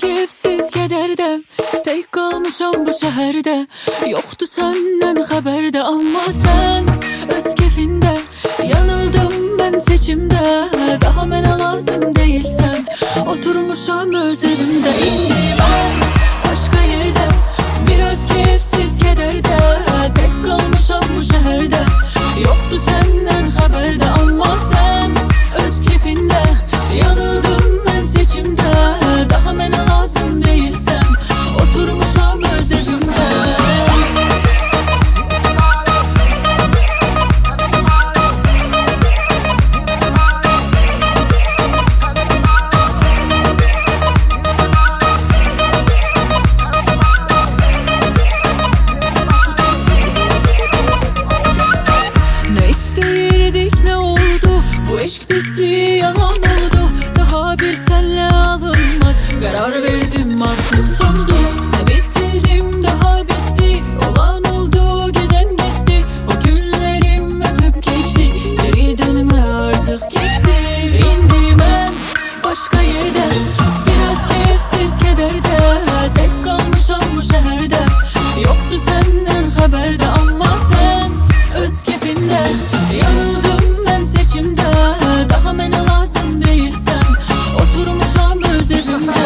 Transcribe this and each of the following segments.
keyfsiz kədərdə, tək qalmışam bu şəhərdə. Yoxdur səndən xəbərdə, amma sən öz keyfində. Yanıldım mən seçimdə, daha mənə lazım deyilsən. Oturmuşam öz evimdə, indi mən başqa yerdə. Biraz keyfsiz kədərdə, tək qalmışam bu şəhərdə. Yoxdur səndən xəbərdə, amma sən öz keyfində. Yanıldım mən seçimdə, daha mənə lazım deyilsən. Oturmuşam öz evimdə. Ne isteyirdik, ne oldu? Bu eşk bitti, yalan oldu. Daha bir senle alınmaz. Karar verdim, artık sondu. Seni sildim, daha bitti. Olan oldu, giden gitti. O günlerim ötüp geçti. Geri dönme artık geçti. İndi ben başka yerde, biraz keyfsiz kederde. Tek kalmışam bu şehirde. Yoktu senden haberde, ama sen öz keyfinde. Yanıldım ben seçimde, daha mənə lazım değilsen. Oturmuşam öz evimde.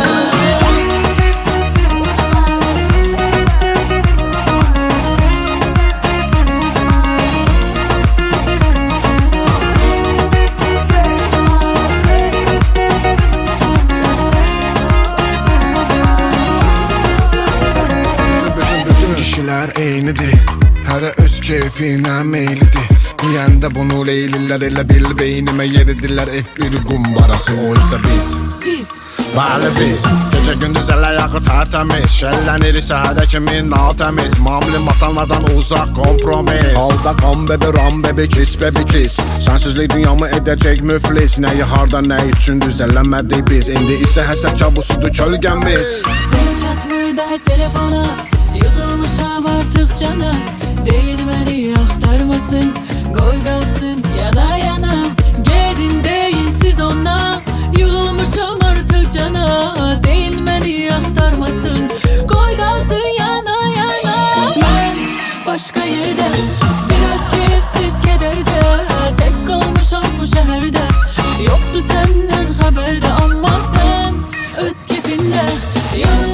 Bütün kişilər eynidir, hərə öz keyfinə meylidir. Deyəndə bunu leylilər elə bil beynimə yeridirlər. F1 qumbarası, o isə biz. Siz Bəli biz, gecə gündüz ələ yağı tərtəmiz. Şəllənir səhərə kimi natəmiz. Mamlim atanlardan uzaq kompromis. Halda qan bebi, ram bebi, kiss bebi kiss. Sənsizlik dünyamı edəcək müflis. Nəyi harda, nə üçün düzələnmədik biz. İndi isə həsəd kabusudur kölgəmiz. Sen çatmır da telefona, yığılmışam artık cana. Değil beni aktarmasın, koy kalsın yana yana. Gedin deyin siz ona, yığılmışam artık cana. Değil beni aktarmasın, koy kalsın yana yana. Ben başka yerde, biraz keyfsiz kederde. Tek kalmışam bu şehirde. Yoktu senden haberde, ama sen öz keyfinde.